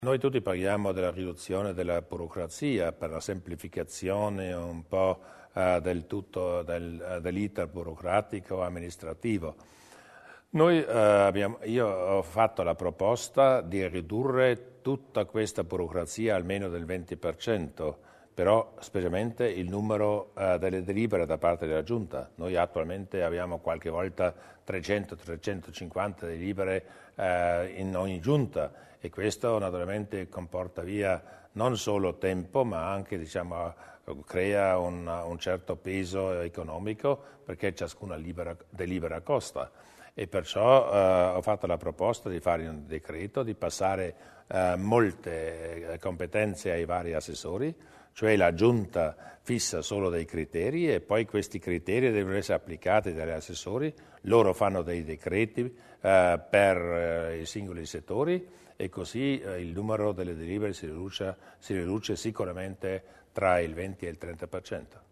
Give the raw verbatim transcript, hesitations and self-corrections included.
Noi tutti parliamo della riduzione della burocrazia per la semplificazione un po' eh, del tutto del, dell'iter burocratico amministrativo. Noi, eh, abbiamo, io ho fatto la proposta di ridurre tutta questa burocrazia almeno del venti per cento, però specialmente il numero eh, delle delibere da parte della Giunta. Noi attualmente abbiamo qualche volta trecento trecentocinquanta delibere eh, in ogni Giunta e questo naturalmente comporta via non solo tempo ma anche diciamo, crea un, un certo peso economico perché ciascuna libera, delibera costa. E perciò eh, ho fatto la proposta di fare un decreto, di passare eh, molte competenze ai vari assessori, cioè la Giunta fissa solo dei criteri e poi questi criteri devono essere applicati dagli assessori, loro fanno dei decreti eh, per eh, i singoli settori e così eh, il numero delle delibere si riduce, si riduce sicuramente tra il venti e il trenta per cento.